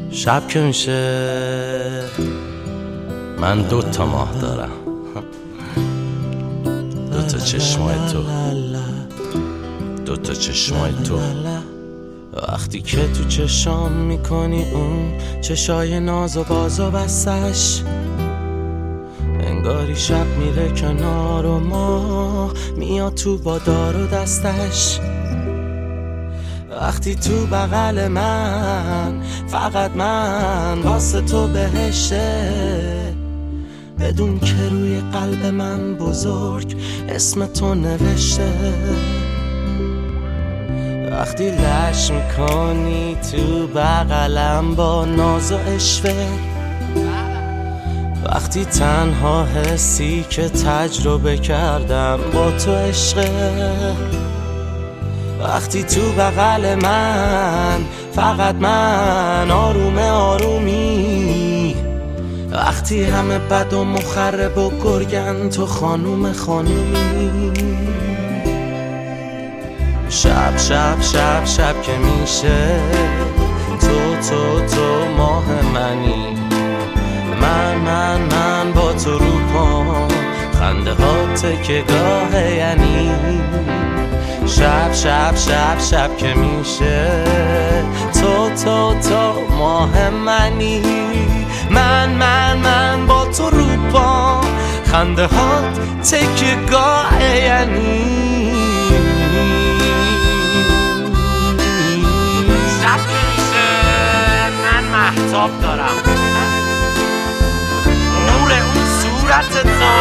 شب که میشه من 2 ماه دارم، 2 چشمای تو، 2 چشمای تو. وقتی که تو چشام میکنی اون چشای ناز و باز و بستش، انگاری شب میره کنار و ماه میاد تو با دار و دستش. وقتی تو بغل من، فقط من واسه تو بهشته، بدون که روی قلب من بزرگ اسم تو نوشته. وقتی لش میکنی تو بغلم با ناز و اشوه، وقتی تنها حسی که تجربه کردم با تو عشقه. وقتی تو بغل من، فقط من آروم آرومی، وقتی همه بد و مخرب و گرگن تو خانوم خانومی. شب شب شب شب که میشه تو ماه منی، من با تو رو پام، خنده ها تکه گاه یعنی. شب شب شب شب که میشه تو ماه منی، من با تو رو پام، خنده ها تکه گاه یعنی. شب که میشه من مهتاب دارم، نور اون صورت تو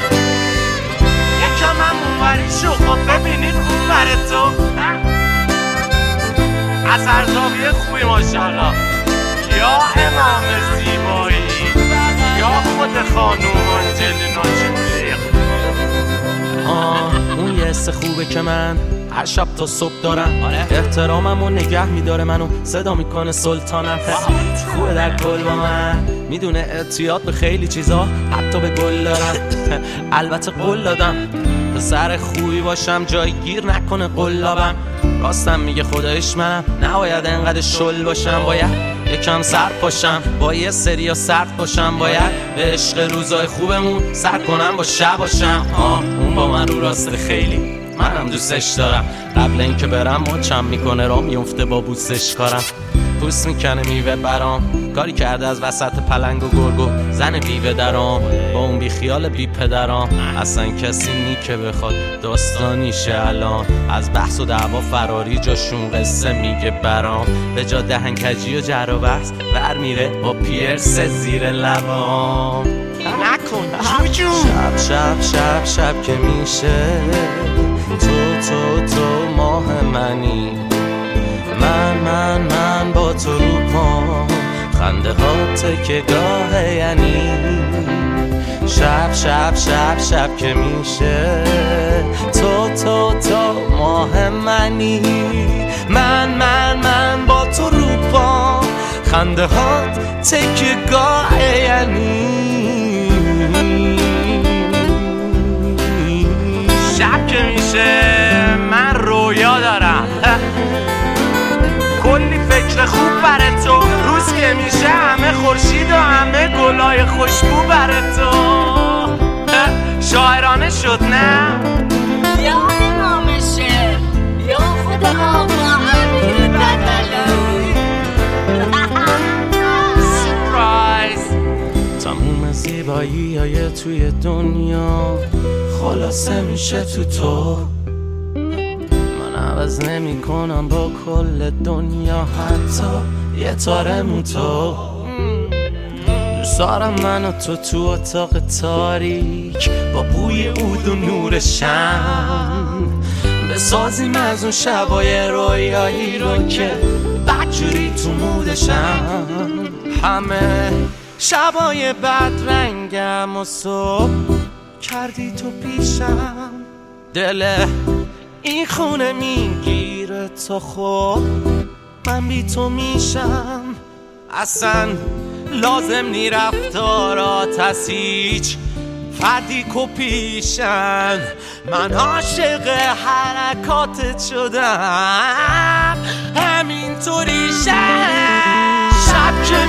یکم هم اونوری شو، خب ببینید اونور تو از هر زاویه خوبی ماشاءالله، یا امام زیبایی یا خود خانوم آنجلینا جولی. اون یه حس خوبه که من هر شب تا صبح دارم، احتراممو نگه میداره، منو صدا میکنه سلطانم. خوبه در کل با من، میدونه اعتیاد به خیلی چیزا حتی به گل دارم. البته قول دادم پسر خوبی باشم، جای گیر نکنه قلابم. راستم میگه خدایش منم نباید انقدر شل باشم، باید یکم سر پاشم، با یه سریا سرد باشم، باید به عشق روزای خوبمون سر کنم با شب باشم. اون با من رو راسته خیلی منم دوستش دارم، قبل اینکه برم مچم میکنه را میفته با بوسش کارم، پوست میکنه میوه برام، کاری کرده از وسط پلنگ و گرگو زن بیوه درام. با اون بی خیال بی پدرام اصلا کسی نی که بخواد داستانیشه الان، از بحث و دعوا فراری جاشون قصه میگه برام، به جا دهنکجی و جر و بحث ور میره با پیرس زیر لبام. نکن جوجو. شب شب شب شب که میشه تو ماه منی، من با تو رو پام، خنده ها تکه گاه یعنی. شب شب شب شب که میشه تو ماه منی، من با تو رو پام، خنده ها تکه گاه یعنی. شب که میشه من رویا دارم، کلی فکر خوب برای تو، روز که میشه همه خورشید و همه گلای خوشبو برای تو. شاعرانه شد نه؟ یا امام شعر یا خود آقا امیر بدلی. سورپرایز. تموم زیبایی های توی دنیا خلاصه میشه تو، عوض نمی کنم با کل دنیا حتی یه تاره موتو. دوست دارم من و تو اتاق تاریک با بوی عود و نور شم، بسازیم از اون شبای رویایی رو که بدجوری تو مودشم. همه شبای بد رنگم و صبح کردی تو پیشم، دل این خونه میگیره تا خب من بی تو میشم. اصلا لازم نی رفتارات از هیچ فردی کپیشن، من عاشق حرکاتت شدم همینطوری شب که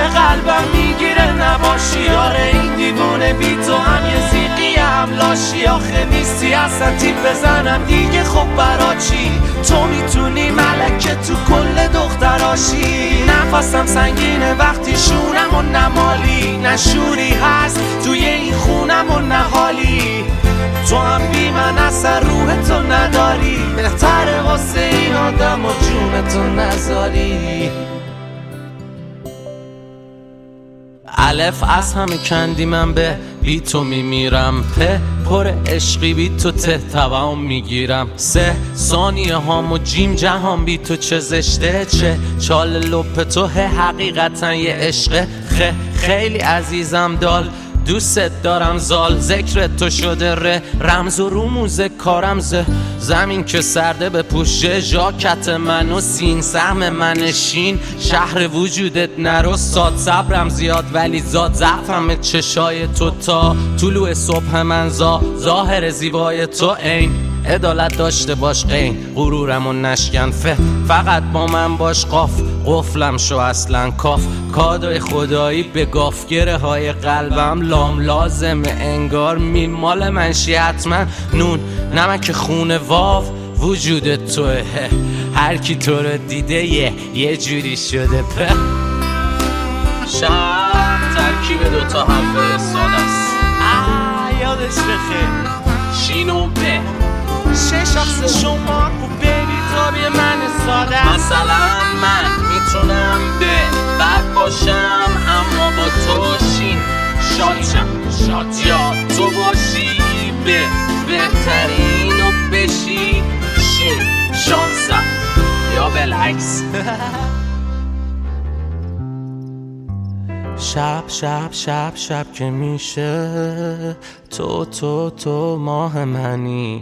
قلبم میگیره نباشی. آره این دیوونه بی تو هم یه زیقی هم لاشی. آخه نیستی اصلا تیپ بزنم دیگه خب برا چی؟ تو میتونی ملکه تو کل دختراشی. نفسم سنگینه وقتی شونم و نمالی. نشوری هست توی این خونم و نهالی. تو هم بی من اصلا روح تو نداری. بهتره واسه این آدم و جون تو نذاری. الف از همه کندی من به بی تو میمیرم. پر عشقی بی تو ته توام میگیرم. 3 ثانیه هام و جیم جهان بی تو چه زشته. چه چال لپ تو حقیقتا یه عشقه. خیلی عزیزم دال دوست دارم زال. ذکر تو شده رمز و رموز کارم. زمین که سرده به پوشه ژاکت من و سین سهم من شین. شهر وجودت نرو ساد صبرم زیاد ولی زاد ضعفم چشای تو. تا طلوع صبح من ظاهر زیبای تو عین. عدالت داشته باش قین غرورم و نشکن. فقط با من باش قفلم شو اصلا کاف. کادوی خدایی به گافگره های قلبم لام لازمه انگار مال منشی حتما. نون نمک خونه واو وجود توه. هر کی تو رو دیده یه جوری شده. شب ترکیب دوتا هم فرستاده است. یادش بخیر شین و به 6 شخص شما خوب بیبی تابی من ساده. مثلا من میتونم به بد باشم اما با تو باشین شاد یا تو باشی به بهترین و بشی شین شانسم یا بالعکس. شب که میشه تو ماه منی.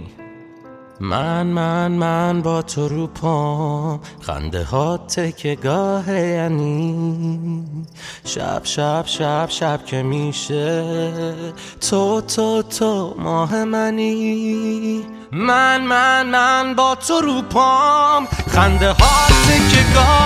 من با تو رو پام خنده ها تکه گاهه یعنی. شب که میشه تو ماه منی. من با تو رو پام خنده ها تکه گاهه